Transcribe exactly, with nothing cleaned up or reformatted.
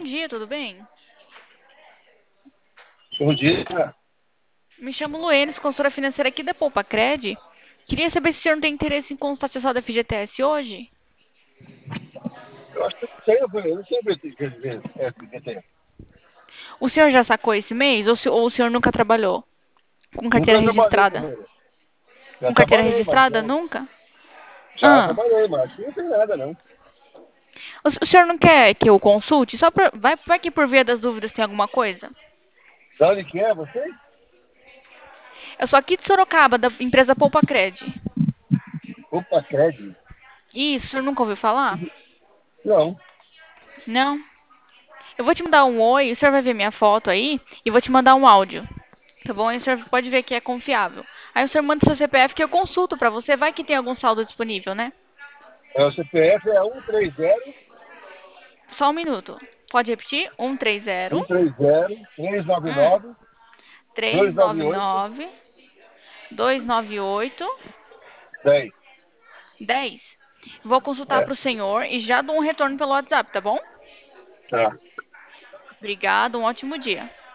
dia, tudo bem? Bom dia. Me chamo Luenes, consultora financeira aqui da Poupa Cred. Queria saber se o senhor não tem interesse em consultar acessar da F G T S hoje? Eu acho que eu sei, eu falei, eu não sei ver se quer dizer F G T. O senhor já sacou esse mês ou, se- ou o senhor nunca trabalhou? Com carteira Nunca trabalhei registrada? também. Já Com carteira trabalhei, mas registrada? não. Nunca? Já Ah, trabalhei, mas acho que não tem nada, não. o, o senhor não quer que eu consulte? Só pra, vai, vai que por via das dúvidas tem alguma coisa? Da onde que é você? Eu sou aqui de Sorocaba, da empresa Poupa Cred. Opa, crédito. Isso, o senhor nunca ouviu falar? Não. Não? Eu vou te mandar um oi, o senhor vai ver minha foto aí e vou te mandar um áudio. Tá bom? Aí o senhor pode ver que é confiável. Aí o senhor manda seu C P F que eu consulto pra você. Vai que tem algum saldo disponível, né? É, o C P F é um três zero, Só um minuto. Pode repetir? Um três zero, um três zero, três nove hum, nove, três dois nove nove oito, nove, dois nove oito, dez. dez. Vou consultar É. pro senhor e já dou um retorno pelo WhatsApp, tá bom? Tá. Obrigado, um ótimo dia.